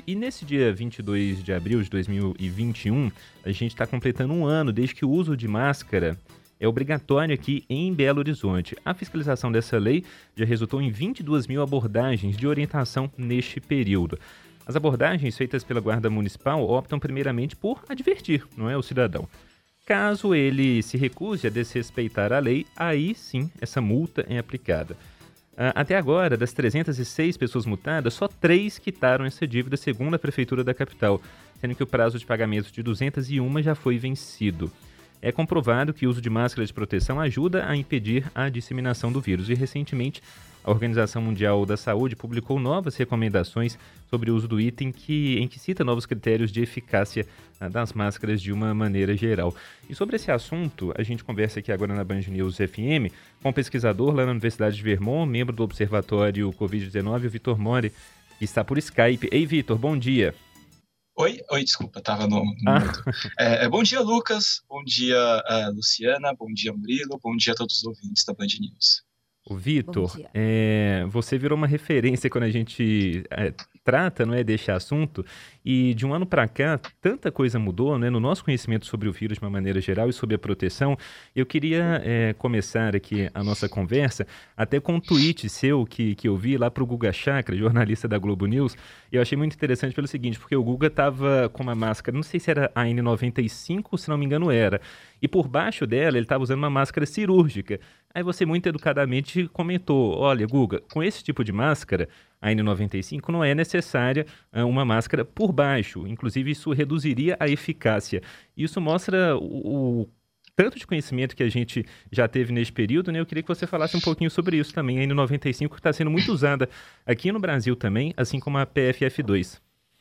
E nesse dia 22 de abril de 2021, a gente está completando um ano desde que o uso de máscara é obrigatório aqui em Belo Horizonte. A fiscalização dessa lei já resultou em 22 mil abordagens de orientação neste período. As abordagens feitas pela Guarda Municipal optam primeiramente por advertir, não é, o cidadão. Caso ele se recuse a desrespeitar a lei, aí sim essa multa é aplicada. Até agora, das 306 pessoas multadas, só 3 quitaram essa dívida, segundo a Prefeitura da capital, sendo que o prazo de pagamento de 201 já foi vencido. É comprovado que o uso de máscara de proteção ajuda a impedir a disseminação do vírus. E, recentemente, a Organização Mundial da Saúde publicou novas recomendações sobre o uso do item em que cita novos critérios de eficácia das máscaras de uma maneira geral. E sobre esse assunto, a gente conversa aqui agora na Band News FM com um pesquisador lá na Universidade de Vermont, membro do Observatório Covid-19, o Vitor Mori, que está por Skype. Ei, Vitor, bom dia. Oi, desculpa, estava no mudo. Bom dia, Lucas, bom dia, Luciana, bom dia, Murilo, bom dia a todos os ouvintes da Band News. O Vitor, você virou uma referência quando a gente trata, não é, deste assunto, e de um ano para cá tanta coisa mudou, né, no nosso conhecimento sobre o vírus de uma maneira geral e sobre a proteção. Eu queria começar aqui a nossa conversa até com um tweet seu que eu vi lá para o Guga Chakra, jornalista da Globo News, e eu achei muito interessante pelo seguinte, porque o Guga estava com uma máscara, não sei se era a N95, se não me engano era, e por baixo dela ele estava usando uma máscara cirúrgica. Aí você muito educadamente comentou, olha, Guga, com esse tipo de máscara, a N95, não é necessária uma máscara por baixo. Inclusive, isso reduziria a eficácia. Isso mostra o tanto de conhecimento que a gente já teve nesse período, né? Eu queria que você falasse um pouquinho sobre isso também. A N95 que está sendo muito usada aqui no Brasil também, assim como a PFF2.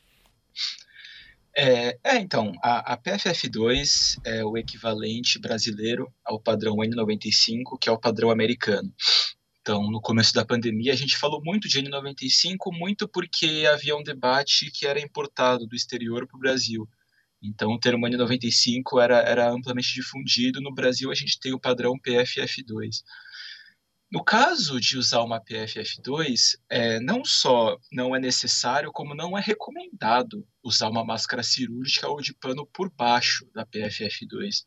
Então, a PFF2 é o equivalente brasileiro ao padrão N95, que é o padrão americano. Então, no começo da pandemia, a gente falou muito de N95, muito porque havia um debate que era importado do exterior para o Brasil. Então, o termo N95 era amplamente difundido. No Brasil, a gente tem o padrão PFF2. No caso de usar uma PFF2, não só não é necessário, como não é recomendado usar uma máscara cirúrgica ou de pano por baixo da PFF2.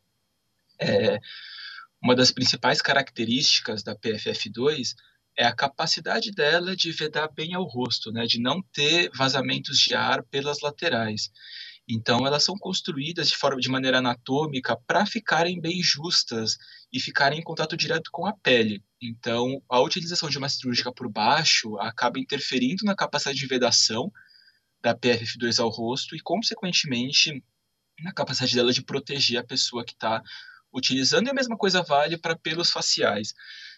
Uma das principais características da PFF2 é a capacidade dela de vedar bem ao rosto, né, de não ter vazamentos de ar pelas laterais. Então, elas são construídas de maneira anatômica para ficarem bem justas e ficarem em contato direto com a pele. Então, a utilização de uma cirúrgica por baixo acaba interferindo na capacidade de vedação da PFF2 ao rosto e, consequentemente, na capacidade dela de proteger a pessoa que está utilizando. E a mesma coisa vale para pelos faciais.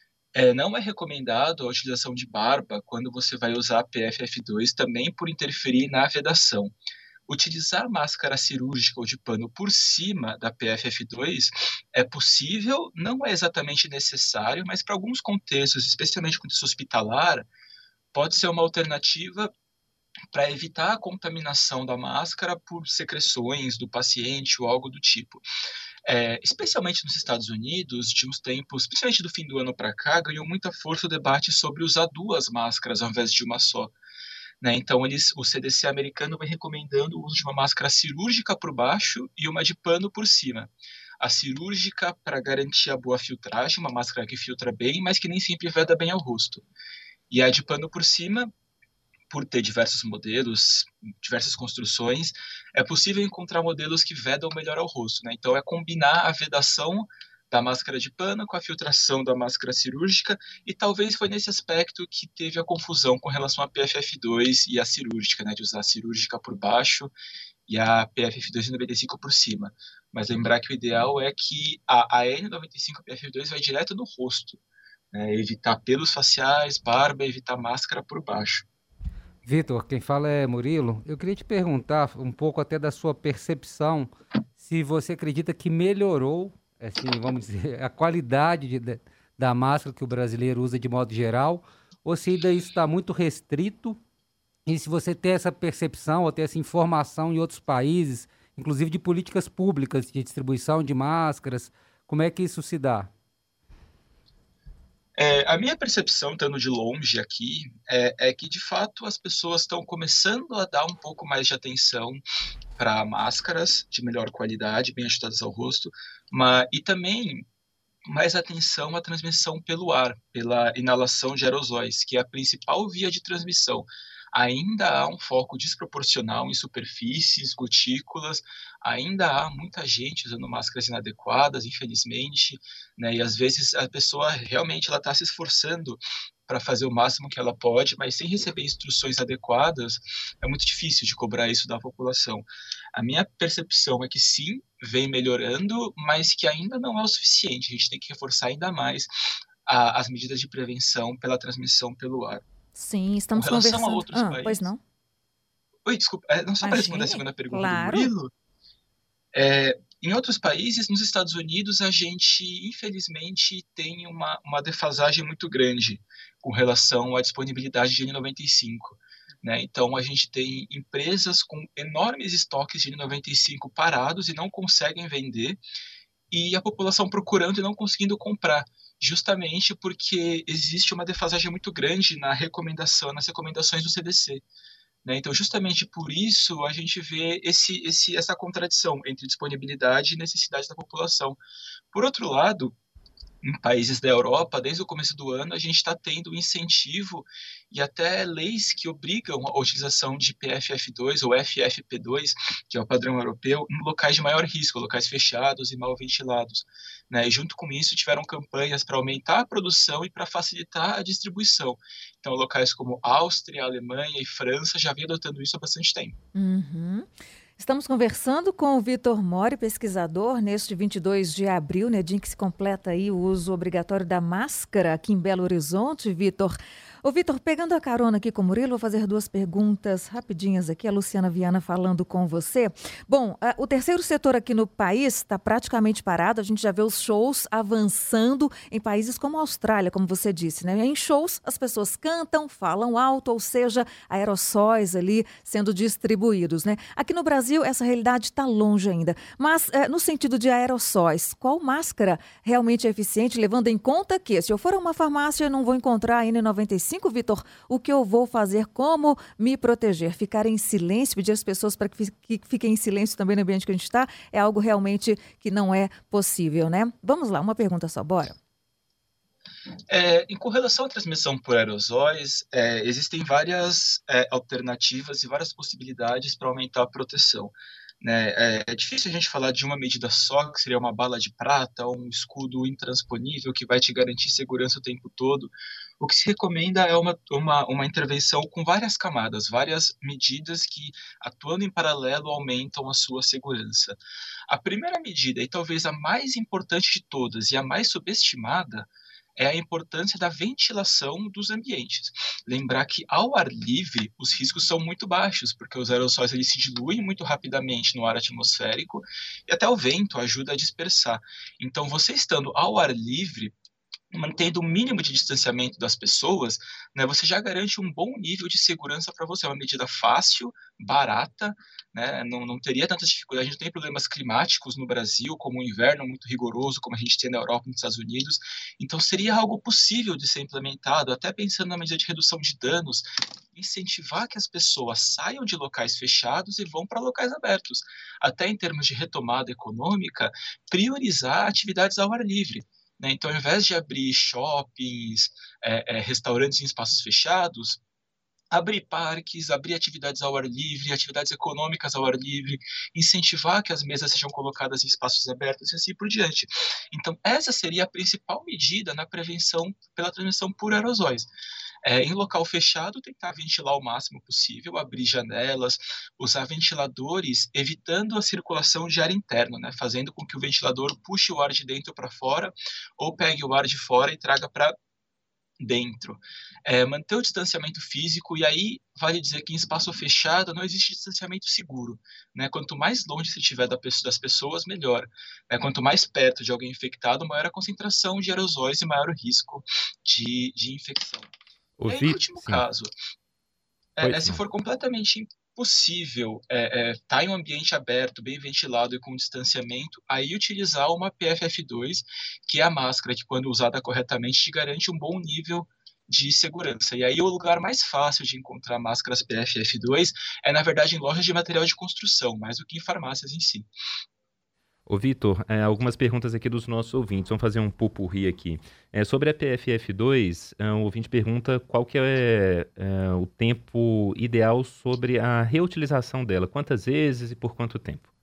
Não é recomendado a utilização de barba quando você vai usar a PFF2, também por interferir na vedação. Utilizar máscara cirúrgica ou de pano por cima da PFF2 é possível, não é exatamente necessário, mas para alguns contextos, especialmente contexto hospitalar, pode ser uma alternativa para evitar a contaminação da máscara por secreções do paciente ou algo do tipo. Especialmente nos Estados Unidos, de uns tempos, principalmente do fim do ano para cá, ganhou muita força o debate sobre usar 2 máscaras ao invés de uma só. Né? Então, o CDC americano vai recomendando o uso de uma máscara cirúrgica por baixo e uma de pano por cima. A cirúrgica para garantir a boa filtragem, uma máscara que filtra bem, mas que nem sempre veda bem ao rosto. E a de pano por cima, por ter diversos modelos, diversas construções, é possível encontrar modelos que vedam melhor ao rosto. Né? Então, é combinar a vedação da máscara de pano com a filtração da máscara cirúrgica, e talvez foi nesse aspecto que teve a confusão com relação à PFF2 e a cirúrgica, né, de usar a cirúrgica por baixo e a PFF2 e 95 por cima. Mas lembrar que o ideal é que a N95 PFF2 vai direto no rosto, né, evitar pelos faciais, barba, evitar máscara por baixo. Vitor, quem fala é Murilo. Eu queria te perguntar um pouco até da sua percepção, se você acredita que melhorou, assim, vamos dizer, a qualidade da máscara que o brasileiro usa de modo geral, ou se ainda isso está muito restrito, e se você tem essa percepção ou tem essa informação em outros países, inclusive de políticas públicas de distribuição de máscaras, como é que isso se dá? A minha percepção, estando de longe aqui, é que, de fato, as pessoas estão começando a dar um pouco mais de atenção para máscaras de melhor qualidade, bem ajustadas ao rosto, e também mais atenção à transmissão pelo ar, pela inalação de aerosóis, que é a principal via de transmissão. Ainda há um foco desproporcional em superfícies, gotículas, ainda há muita gente usando máscaras inadequadas, infelizmente, né? E às vezes a pessoa realmente ela está se esforçando para fazer o máximo que ela pode, mas sem receber instruções adequadas, é muito difícil de cobrar isso da população. A minha percepção é que sim, vem melhorando, mas que ainda não é o suficiente. A gente tem que reforçar ainda mais as medidas de prevenção pela transmissão pelo ar. Sim, Com estamos relação a conversando. outros Pois países. não? Oi, desculpa, não só para responder a Imagine, segunda pergunta do claro. Murilo. Em outros países, nos Estados Unidos, a gente, infelizmente, tem uma defasagem muito grande com relação à disponibilidade de N95. Né? Então, a gente tem empresas com enormes estoques de N95 parados e não conseguem vender, e a população procurando e não conseguindo comprar, justamente porque existe uma defasagem muito grande nas recomendações do CDC. Né? Então, justamente por isso, a gente vê essa contradição entre disponibilidade e necessidade da população. Por outro lado, em países da Europa, desde o começo do ano, a gente está tendo incentivo e até leis que obrigam a utilização de PFF2 ou FFP2, que é o padrão europeu, em locais de maior risco, locais fechados e mal ventilados. Né? E junto com isso, tiveram campanhas para aumentar a produção e para facilitar a distribuição. Então, locais como Áustria, Alemanha e França já vêm adotando isso há bastante tempo. Uhum. Estamos conversando com o Vitor Mori, pesquisador, neste 22 de abril, né, dia em que se completa aí o uso obrigatório da máscara aqui em Belo Horizonte, Vitor. Ô, Vitor, pegando a carona aqui com o Murilo, vou fazer duas perguntas rapidinhas aqui. A Luciana Viana falando com você. Bom, o terceiro setor aqui no país está praticamente parado. A gente já vê os shows avançando em países como a Austrália, como você disse, né? Em shows, as pessoas cantam, falam alto, ou seja, aerossóis ali sendo distribuídos, né? Aqui no Brasil, essa realidade está longe ainda. Mas, no sentido de aerossóis, qual máscara realmente é eficiente, levando em conta que, se eu for a uma farmácia, eu não vou encontrar a N95, Vitor, o que eu vou fazer? Como me proteger? Ficar em silêncio, pedir às pessoas para que fiquem em silêncio também no ambiente que a gente está, é algo realmente que não é possível, né? Vamos lá, uma pergunta só, bora. Com relação à transmissão por aerosóis, existem várias alternativas e várias possibilidades para aumentar a proteção. Né? É difícil a gente falar de uma medida só, que seria uma bala de prata ou um escudo intransponível que vai te garantir segurança o tempo todo. O que se recomenda é uma intervenção com várias camadas, várias medidas que, atuando em paralelo, aumentam a sua segurança. A primeira medida, e talvez a mais importante de todas e a mais subestimada, é a importância da ventilação dos ambientes. Lembrar que ao ar livre os riscos são muito baixos, porque os aerossóis eles se diluem muito rapidamente no ar atmosférico e até o vento ajuda a dispersar. Então, você estando ao ar livre, mantendo o mínimo de distanciamento das pessoas, né, você já garante um bom nível de segurança para você. É uma medida fácil, barata, né, não teria tantas dificuldades. A gente não tem problemas climáticos no Brasil, como o inverno muito rigoroso, como a gente tem na Europa e nos Estados Unidos. Então, seria algo possível de ser implementado, até pensando na medida de redução de danos, incentivar que as pessoas saiam de locais fechados e vão para locais abertos. Até em termos de retomada econômica, priorizar atividades ao ar livre. Então, ao invés de abrir shoppings, restaurantes em espaços fechados, abrir parques, abrir atividades ao ar livre, atividades econômicas ao ar livre, incentivar que as mesas sejam colocadas em espaços abertos e assim por diante. Então, essa seria a principal medida na prevenção pela transmissão por aerosóis. Em local fechado, tentar ventilar o máximo possível, abrir janelas, usar ventiladores, evitando a circulação de ar interno, né? Fazendo com que o ventilador puxe o ar de dentro para fora ou pegue o ar de fora e traga para dentro. Manter o distanciamento físico, e aí vale dizer que em espaço fechado não existe distanciamento seguro. Né? Quanto mais longe você estiver das pessoas, melhor. Quanto mais perto de alguém infectado, maior a concentração de aerosóis e maior o risco de infecção. E aí, no último caso, se for completamente possível tá em um ambiente aberto, bem ventilado e com distanciamento, aí utilizar uma PFF2, que é a máscara que, quando usada corretamente, te garante um bom nível de segurança. E aí o lugar mais fácil de encontrar máscaras PFF2 é, na verdade, em lojas de material de construção, mais do que em farmácias em si. Ô, Vitor, algumas perguntas aqui dos nossos ouvintes. Vamos fazer um pupurri aqui. Sobre a PFF2, o ouvinte pergunta qual que é o tempo ideal sobre a reutilização dela. Quantas vezes e por quanto tempo?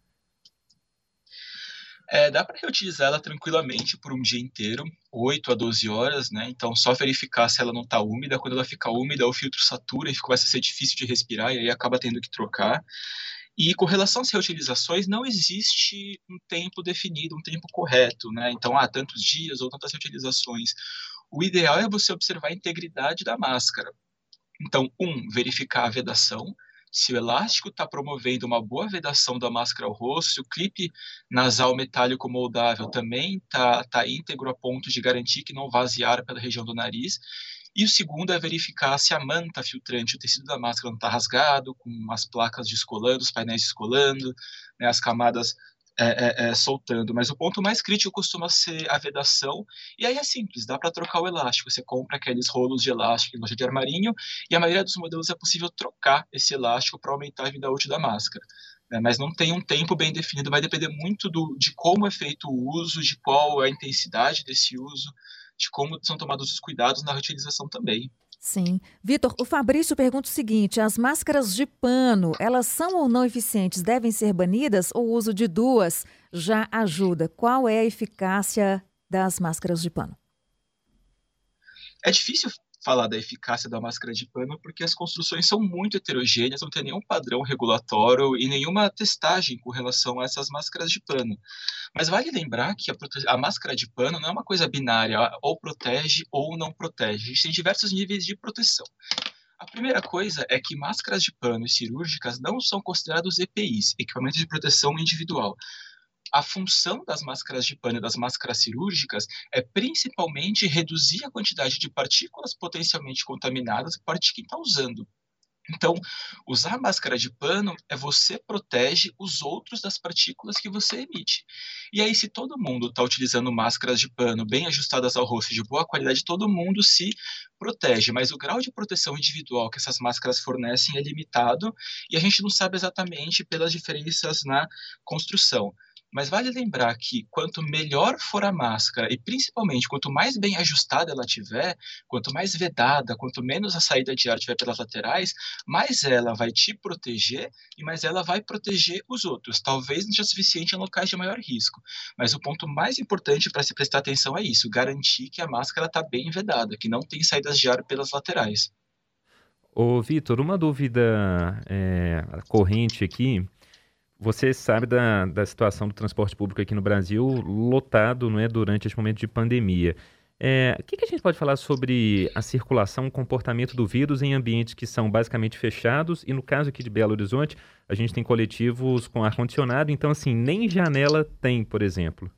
Dá para reutilizar ela tranquilamente por um dia inteiro, 8 a 12 horas, né? Então, só verificar se ela não está úmida. Quando ela fica úmida, o filtro satura e começa a ser difícil de respirar, e aí acaba tendo que trocar. E com relação às reutilizações, não existe um tempo definido, um tempo correto, né? Então, tantos dias ou tantas reutilizações. O ideal é você observar a integridade da máscara. Então, verificar a vedação. Se o elástico está promovendo uma boa vedação da máscara ao rosto, se o clipe nasal metálico moldável também tá íntegro a ponto de garantir que não vaze ar pela região do nariz. E o segundo é verificar se a manta filtrante, o tecido da máscara não está rasgado, com as placas descolando, os painéis descolando, né, as camadas soltando. Mas o ponto mais crítico costuma ser a vedação, e aí é simples, dá para trocar o elástico. Você compra aqueles rolos de elástico em loja de armarinho, e a maioria dos modelos é possível trocar esse elástico para aumentar a vida útil da máscara. Mas não tem um tempo bem definido, vai depender muito de como é feito o uso, de qual é a intensidade desse uso, de como são tomados os cuidados na reutilização também. Sim. Vitor, o Fabrício pergunta o seguinte: as máscaras de pano, elas são ou não eficientes? Devem ser banidas ou o uso de duas já ajuda? Qual é a eficácia das máscaras de pano? É difícil falar da eficácia da máscara de pano porque as construções são muito heterogêneas, não tem nenhum padrão regulatório e nenhuma testagem com relação a essas máscaras de pano. Mas vale lembrar que a máscara de pano não é uma coisa binária, ou protege ou não protege. A gente tem diversos níveis de proteção. A primeira coisa é que máscaras de pano e cirúrgicas não são considerados EPIs, equipamentos de proteção individual. A função das máscaras de pano e das máscaras cirúrgicas é principalmente reduzir a quantidade de partículas potencialmente contaminadas por parte de quem está usando. Então, usar máscara de pano você protege os outros das partículas que você emite. E aí, se todo mundo está utilizando máscaras de pano bem ajustadas ao rosto, de boa qualidade, todo mundo se protege. Mas o grau de proteção individual que essas máscaras fornecem é limitado e a gente não sabe exatamente pelas diferenças na construção. Mas vale lembrar que quanto melhor for a máscara e principalmente quanto mais bem ajustada ela tiver, quanto mais vedada, quanto menos a saída de ar tiver pelas laterais, mais ela vai te proteger e mais ela vai proteger os outros. Talvez não seja suficiente em locais de maior risco, mas o ponto mais importante para se prestar atenção é isso: garantir que a máscara está bem vedada, que não tem saídas de ar pelas laterais. Ô, Vitor, uma dúvida corrente aqui. Você sabe da situação do transporte público aqui no Brasil lotado, não é, durante esse momento de pandemia. O que a gente pode falar sobre a circulação, o comportamento do vírus em ambientes que são basicamente fechados? E no caso aqui de Belo Horizonte, a gente tem coletivos com ar-condicionado, então assim, nem janela tem, por exemplo.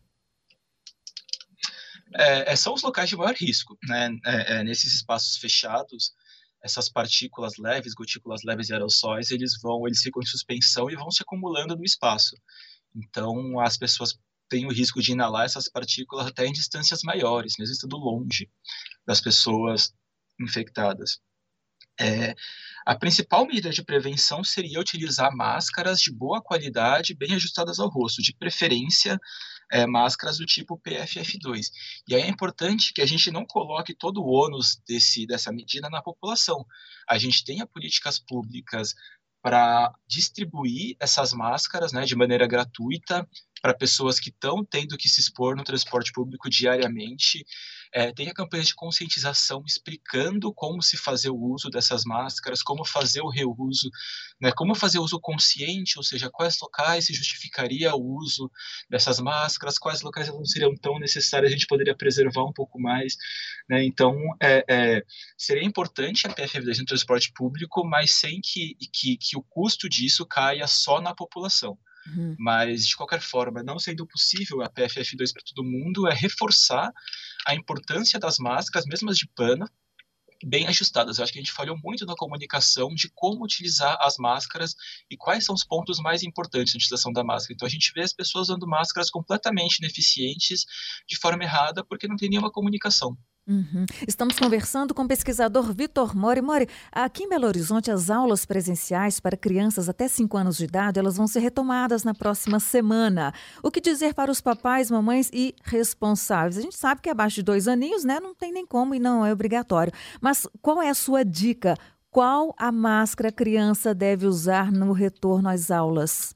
São os locais de maior risco, né? Nesses espaços fechados, essas partículas leves, gotículas leves e aerossóis, eles ficam em suspensão e vão se acumulando no espaço. Então, as pessoas têm o risco de inalar essas partículas até em distâncias maiores, mesmo estando longe das pessoas infectadas. A principal medida de prevenção seria utilizar máscaras de boa qualidade, bem ajustadas ao rosto, de preferência máscaras do tipo PFF2. E aí é importante que a gente não coloque todo o ônus dessa medida na população. A gente tenha políticas públicas para distribuir essas máscaras, né, de maneira gratuita para pessoas que estão tendo que se expor no transporte público diariamente. Tenha campanhas de conscientização explicando como se fazer o uso dessas máscaras, como fazer o reuso, né, como fazer o uso consciente, ou seja, quais locais se justificaria o uso dessas máscaras, quais locais não seriam tão necessárias, a gente poderia preservar um pouco mais. Né? Então, seria importante a PFF2 no transporte público, mas sem que o custo disso caia só na população. Mas, de qualquer forma, não sendo possível a PFF2 para todo mundo, reforçar a importância das máscaras, mesmo as de pano, bem ajustadas. Eu acho que a gente falhou muito na comunicação de como utilizar as máscaras e quais são os pontos mais importantes na utilização da máscara. Então, a gente vê as pessoas usando máscaras completamente ineficientes, de forma errada, porque não tem nenhuma comunicação. Uhum. Estamos conversando com o pesquisador Vitor Mori. Mori, aqui em Belo Horizonte, as aulas presenciais para crianças até 5 anos de idade, elas vão ser retomadas na próxima semana. O que dizer para os papais, mamães e responsáveis? A gente sabe que abaixo de 2 aninhos, né, não tem nem como e não é obrigatório. Mas qual é a sua dica? Qual a máscara a criança deve usar no retorno às aulas?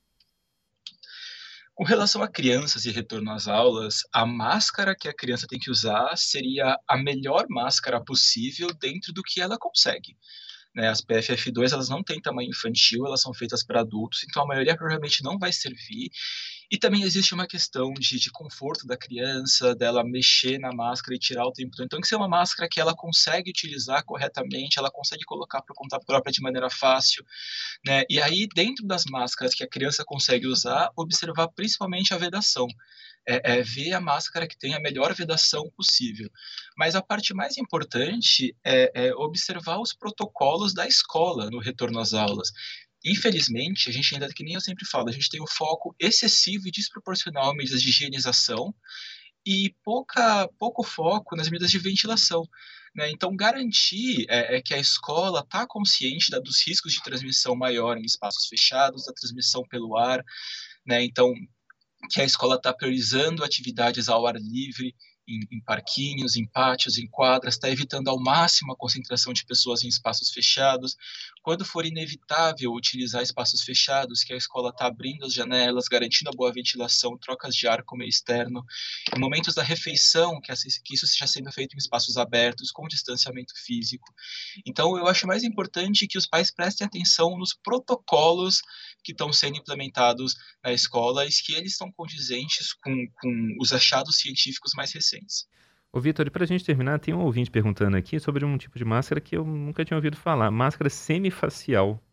Com relação a crianças e retorno às aulas, a máscara que a criança tem que usar seria a melhor máscara possível dentro do que ela consegue. Né? As PFF2 elas não têm tamanho infantil, elas são feitas para adultos, então a maioria provavelmente não vai servir. E também existe uma questão de conforto da criança, dela mexer na máscara e tirar o tempo todo. Então, tem que ser uma máscara que ela consegue utilizar corretamente, ela consegue colocar por conta própria de maneira fácil. Né? E aí, dentro das máscaras que a criança consegue usar, observar principalmente a vedação. Ver a máscara que tem a melhor vedação possível. Mas a parte mais importante é observar os protocolos da escola no retorno às aulas. Infelizmente, a gente ainda, que nem eu sempre falo, a gente tem um foco excessivo e desproporcional em medidas de higienização e pouco foco nas medidas de ventilação. Né? Então, garantir que a escola está consciente dos riscos de transmissão maior em espaços fechados, da transmissão pelo ar, né? Então, que a escola está priorizando atividades ao ar livre, em parquinhos, em pátios, em quadras, está evitando ao máximo a concentração de pessoas em espaços fechados. Quando for inevitável utilizar espaços fechados, que a escola está abrindo as janelas, garantindo a boa ventilação, trocas de ar com o meio externo. Em momentos da refeição, que isso esteja sendo feito em espaços abertos, com distanciamento físico. Então, eu acho mais importante que os pais prestem atenção nos protocolos que estão sendo implementados na escola e que eles estão condizentes com os achados científicos mais recentes. Ô, Vitor, e para a gente terminar, tem um ouvinte perguntando aqui sobre um tipo de máscara que eu nunca tinha ouvido falar, máscara semifacial.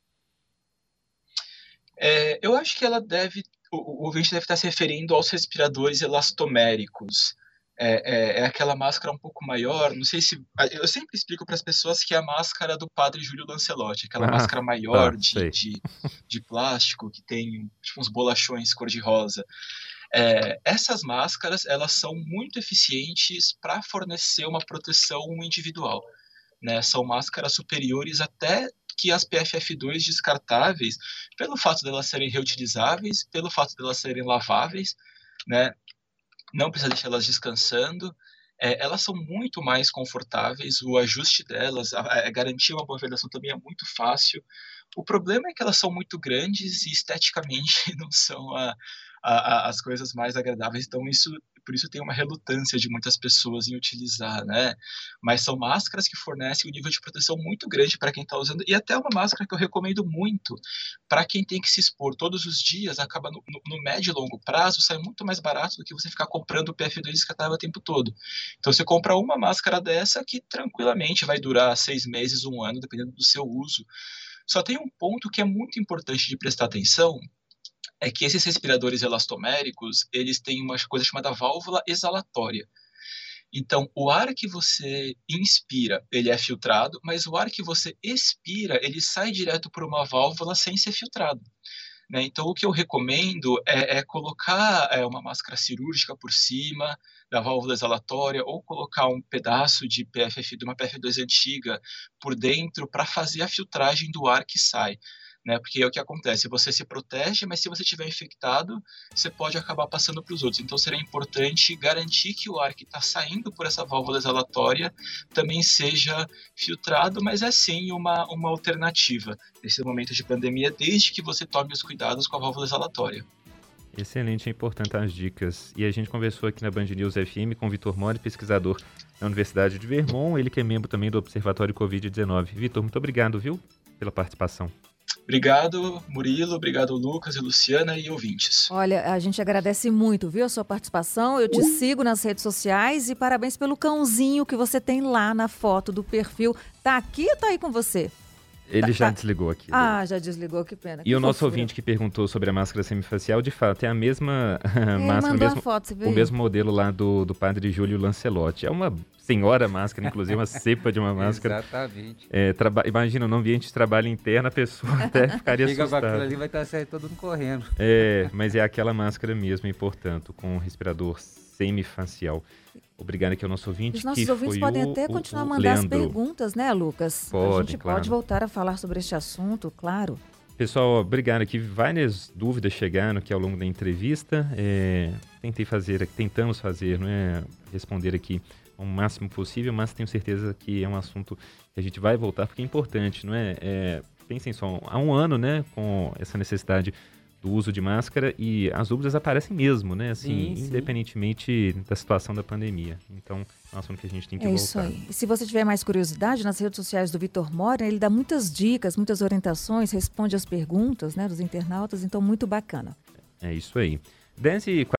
Eu acho que o ouvinte deve estar se referindo aos respiradores elastoméricos. É aquela máscara um pouco maior, não sei se... Eu sempre explico para as pessoas que é a máscara do padre Júlio Lancelotti, aquela máscara maior de plástico, que tem tipo, uns bolachões cor-de-rosa. Essas máscaras, elas são muito eficientes para fornecer uma proteção individual. Né? São máscaras superiores até que as PFF2 descartáveis, pelo fato de elas serem reutilizáveis, pelo fato de elas serem laváveis, né? Não precisa deixar elas descansando. Elas são muito mais confortáveis, o ajuste delas, garantir uma boa vedação também é muito fácil. O problema é que elas são muito grandes e esteticamente não são as coisas mais agradáveis, então por isso tem uma relutância de muitas pessoas em utilizar, né? Mas são máscaras que fornecem um nível de proteção muito grande para quem está usando, e até uma máscara que eu recomendo muito para quem tem que se expor todos os dias, acaba no médio e longo prazo, sai muito mais barato do que você ficar comprando o PF2 descartável o tempo todo. Então você compra uma máscara dessa que tranquilamente vai durar 6 meses, 1 ano, dependendo do seu uso. Só tem um ponto que é muito importante de prestar atenção, é que esses respiradores elastoméricos, eles têm uma coisa chamada válvula exalatória. Então, o ar que você inspira, ele é filtrado, mas o ar que você expira, ele sai direto por uma válvula sem ser filtrado. Né? Então, o que eu recomendo é colocar uma máscara cirúrgica por cima da válvula exalatória ou colocar um pedaço de uma PFF2 antiga por dentro para fazer a filtragem do ar que sai. Né? Porque é o que acontece, você se protege, mas se você estiver infectado, você pode acabar passando para os outros. Então, será importante garantir que o ar que está saindo por essa válvula exalatória também seja filtrado, mas é sim uma alternativa nesse momento de pandemia, desde que você tome os cuidados com a válvula exalatória. Excelente, é importante as dicas. E a gente conversou aqui na Band News FM com o Vitor Mori, pesquisador da Universidade de Vermont, ele que é membro também do Observatório Covid-19. Vitor, muito obrigado, viu, pela participação. Obrigado, Murilo, obrigado, Lucas e Luciana e ouvintes. Olha, a gente agradece muito, viu, a sua participação. Eu te sigo nas redes sociais e parabéns pelo cãozinho que você tem lá na foto do perfil. Tá aqui ou tá aí com você? Ele já desligou aqui. Ah, já desligou, que pena. E o nosso ouvinte que perguntou sobre a máscara semifacial, de fato, é a mesma máscara, o mesmo modelo lá do padre Júlio Lancelotti. É uma senhora máscara, inclusive, uma cepa de uma máscara. Exatamente. Imagina, no ambiente de trabalho interno, a pessoa até ficaria assustada. Aquilo ali vai estar certo, todo mundo correndo. Mas é aquela máscara mesmo, e, portanto, com respirador semifacial. Obrigado aqui ao nosso ouvinte. Os nossos ouvintes podem até continuar a mandar as perguntas, né, Lucas? A gente pode voltar a falar sobre este assunto, claro. Pessoal, obrigado aqui. Várias dúvidas chegaram aqui ao longo da entrevista. Tentamos fazer, responder aqui o máximo possível, mas tenho certeza que é um assunto que a gente vai voltar, porque é importante, não é? Pensem só, há um ano, né, com essa necessidade do uso de máscara, e as dúvidas aparecem mesmo, né? Assim, sim. Independentemente da situação da pandemia. Então, é um assunto que a gente tem que voltar. É isso aí. E se você tiver mais curiosidade, nas redes sociais do Vitor Mori, ele dá muitas dicas, muitas orientações, responde as perguntas, né, dos internautas, então muito bacana. É isso aí. 10h40.